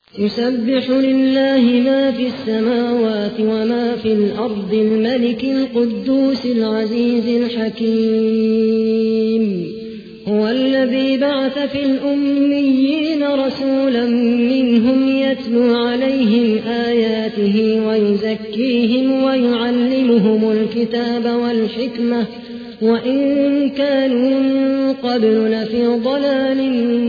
يسبح لله ما في السماوات وما في الأرض الملك القدوس العزيز الحكيم. هو الذي بعث في الأميين رسولا منهم يتلو عليهم آياته ويزكيهم ويعلمهم الكتاب والحكمة وإن كانوا من قبل لفي ضلال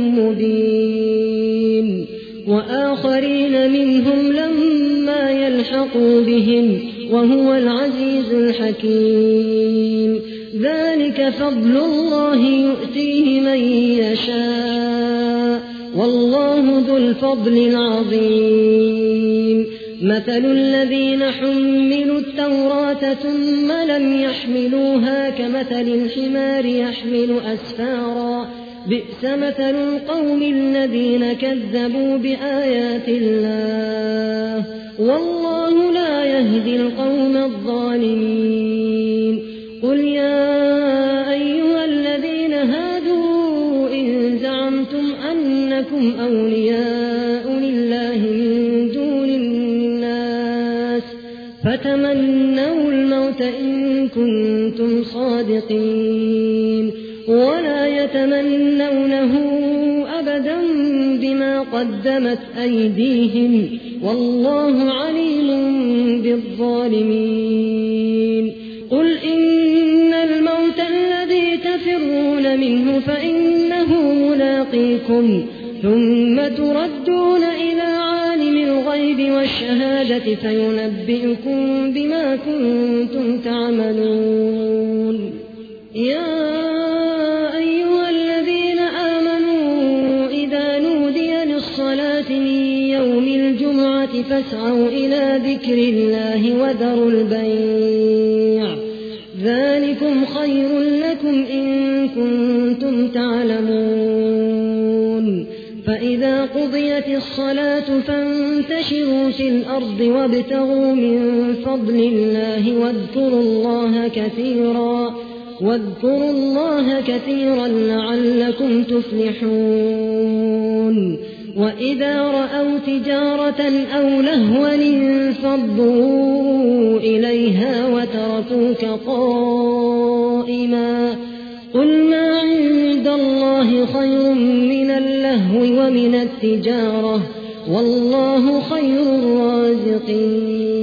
مبين. وآخرين منهم لما يلحقوا بهم وهو العزيز الحكيم. ذلك فضل الله يؤتيه من يشاء والله ذو الفضل العظيم. مثل الذين حملوا التوراة ثم لم يحملوها كمثل الحمار يحمل أسفارا بئس مثل القوم الذين كذبوا بآيات الله والله لا يهدي القوم الظالمين. قل يا أيها الذين هادوا إن زعمتم أنكم أولياء لله من دون الناس فتمنوا الموت إن كنتم صادقين ولا يتمنونه أبدا بما قدمت أيديهم والله عليم بالظالمين. قل إن الموت الذي تفرون منه فإنه ملاقيكم ثم تردون إلى عالم الغيب والشهادة فينبئكم بما كنتم تعملون. يا أيها الذين آمنوا إذا نودي للصلاة من يوم الجمعة فاسعوا إلى ذكر الله وذروا البيع ذلكم خير لكم إن كنتم تعلمون. فإذا قضيت الصلاة فانتشروا في الأرض وابتغوا من فضل الله واذكروا الله كثيرا لعلكم تفلحون. وإذا رأوا تجارة أو لهوا انفضوا إليها وتركوك قائما قل ما عند الله خير من اللهو ومن التجارة والله خير الرازقين.